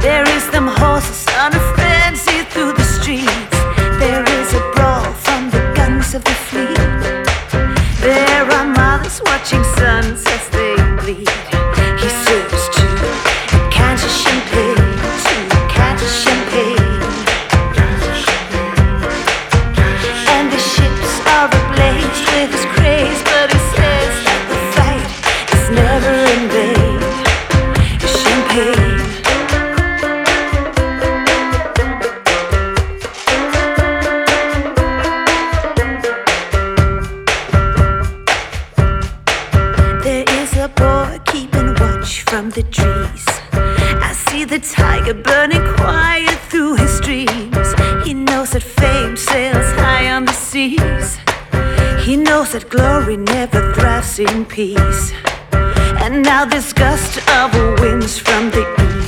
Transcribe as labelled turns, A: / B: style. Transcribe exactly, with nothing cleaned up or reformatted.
A: There is them horses on a frenzy through the streets. There is a brawl from the guns of the fleet. There are mothers watching sons as they bleed. He serves two cans of champagne, two cans of champagne. And the ships are ablaze with his craze, but he says that the fight is never in vain. Champagne. A boy keeping watch from the trees. I see the tiger burning quiet through his dreams. He knows that fame sails high on the seas. He knows that glory never thrives in peace. And now this gust of winds from the east